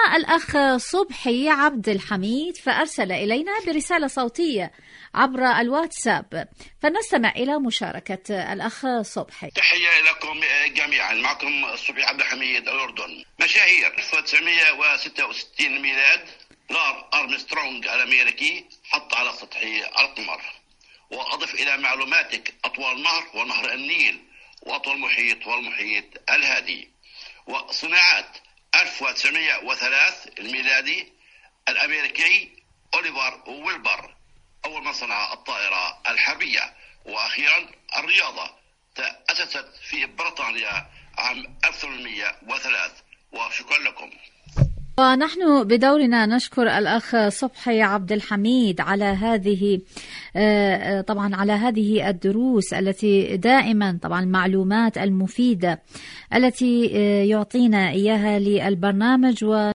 الأخ صبحي عبد الحميد فأرسل إلينا برسالة صوتية عبر الواتساب، فنستمع إلى مشاركة الأخ صبحي. تحية لكم جميعا، معكم صبحي عبد الحميد الأردن. مشاهير 1966 ميلاد، لار أرمسترونغ الأمريكي حط على سطح القمر. وأضف إلى معلوماتك أطول نهر ونهر النيل، وأطول محيط والمحيط الهادي. وصناعات 1903 الميلادي، الأمريكي أوليفر ويلبر أول من صنع الطائرة الحربية. وأخيرا الرياضة تأسست في بريطانيا عام 1803. وشكرا لكم. ونحن بدورنا نشكر الأخ صبحي عبد الحميد على هذه على هذه الدروس التي دائما طبعا المعلومات المفيدة التي يعطينا إياها للبرنامج.